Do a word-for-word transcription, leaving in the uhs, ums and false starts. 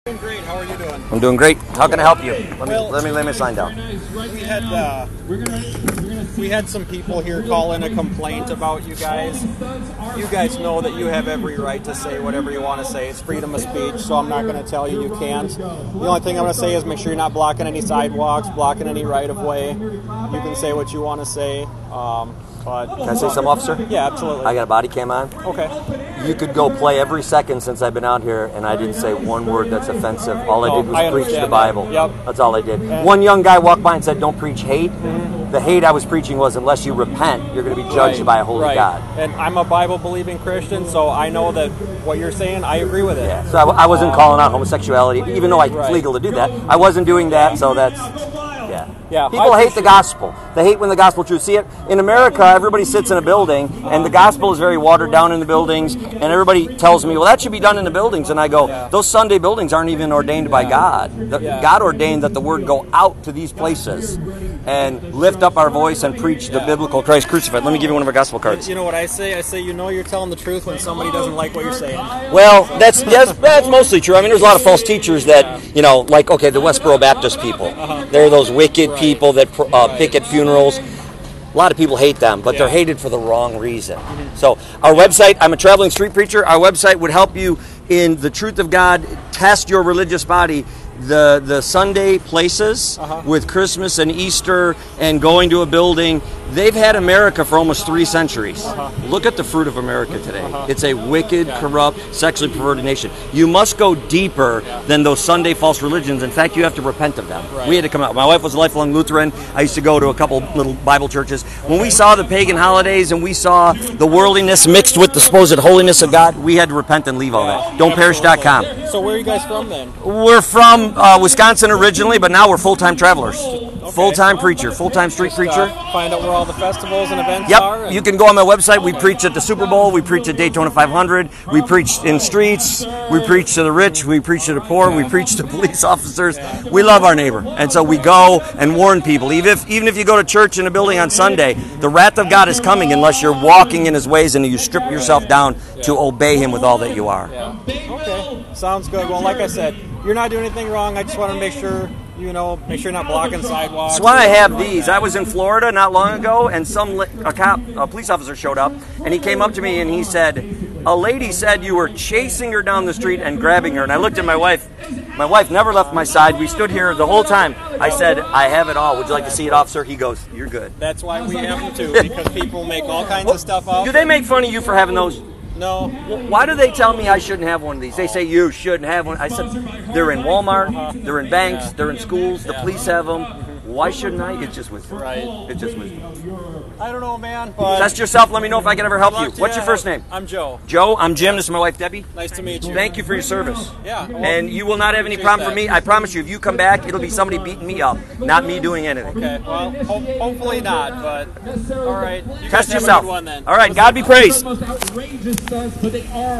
Doing great. How are you doing? I'm doing great. How can I help you? Let me Well, let me lay my sign down. We had uh, we had some people here call in a complaint about you guys. You guys know that you have every right to say whatever you want to say. It's freedom of speech, so I'm not going to tell you you can't. The only thing I'm going to say is make sure you're not blocking any sidewalks, blocking any right of way. You can say what you want to say. Um, but Can I say something, officer? Yeah, absolutely. I got a body cam on. Okay. You could go play every second since I've been out here, and I didn't say one word that's offensive. All I No, did was I preach the understand Bible. that. Yep. That's all I did. And one young guy walked by and said, "Don't preach hate." Mm-hmm. The hate I was preaching was, unless you repent, you're going to be judged Right, by a holy right. God. And I'm a Bible-believing Christian, so I know that what you're saying, I agree with it. Yeah. So I, I wasn't Um, calling out homosexuality, even though I, it's Right. legal to do that. I wasn't doing that, so that's... Yeah. Yeah, People I hate the gospel. They hate when the gospel truth. See it in America. Everybody sits in a building, and the gospel is very watered down in the buildings. And everybody tells me, "Well, that should be done in the buildings." And I go, Yeah. "Those Sunday buildings aren't even ordained by God. The, Yeah. God ordained that the word go out to these places and lift up our voice and preach the Yeah. biblical Christ crucified." Let me give you one of our gospel cards. You know what I say? I say, you know you're telling the truth when somebody doesn't like what you're saying. Well, that's that's, that's mostly true. I mean, there's a lot of false teachers that, you know, like, okay, the Westboro Baptist people. They're those wicked people that uh, picket funerals. A lot of people hate them, but they're Yeah. hated for the wrong reason. So our website, I'm a traveling street preacher. Our website would help you in the truth of God, test your religious body. The the Sunday places Uh-huh. with Christmas and Easter and going to a building, they've had America for almost three centuries. Uh-huh. Look at the fruit of America today. Uh-huh. It's a wicked, Yeah. corrupt, sexually perverted nation. You must go deeper Yeah. than those Sunday false religions. In fact, you have to repent of them. Right. We had to come out. My wife was a lifelong Lutheran. I used to go to a couple little Bible churches. When we saw the pagan holidays and we saw the worldliness mixed with the supposed holiness of God, we had to repent and leave all that. don't perish dot com. So where are you guys from then? We're from uh, Wisconsin originally, but now we're full-time travelers. Full-time preacher, full-time street preacher. Uh, find out where all the festivals and events Yep, are. and- you can go on my website. We preach at the Super Bowl. We preach at Daytona five hundred. We preach in streets. We preach to the rich. We preach to the poor. We preach to police officers. We love our neighbor. And so we go and warn people. Even if, even if you go to church in a building on Sunday, the wrath of God is coming unless you're walking in his ways and you strip yourself down to obey him with all that you are. Yeah. Okay. Sounds good. Well, like I said, you're not doing anything wrong. I just want to make sure, you know, make sure you're not blocking sidewalks. That's why I have these. I was in Florida not long ago, and some li- a cop, a police officer showed up, and he came up to me and he said, "A lady said you were chasing her down the street and grabbing her." And I looked at my wife. My wife never left my side. We stood here the whole time. I said, "I have it all. Would you like to see it, officer?" He goes, "You're good." That's why we have them too, because people make all kinds of stuff up. Do they make fun of you for having those? No. Why do they tell me I shouldn't have one of these? They say you shouldn't have one. I said, they're in Walmart, they're in banks, Yeah. they're in schools, the Yeah. police have them. Why shouldn't I? It's just wisdom. Right. It's just wisdom. I don't know, man. But Test yourself. Let me know if I can ever help you. Luck to What's you. your first name? I'm Joe. Joe. I'm Jim. This is my wife, Debbie. Nice to meet you. Thank you for your service. Yeah. well, And you will not have any appreciate problem for that. me. I promise you, if you come back, it'll be somebody beating me up, not me doing anything. Okay. Well, ho- hopefully not. But all right. You guys Test have a yourself. good one then. All right. God be praised. Most outrageous stunts, but they are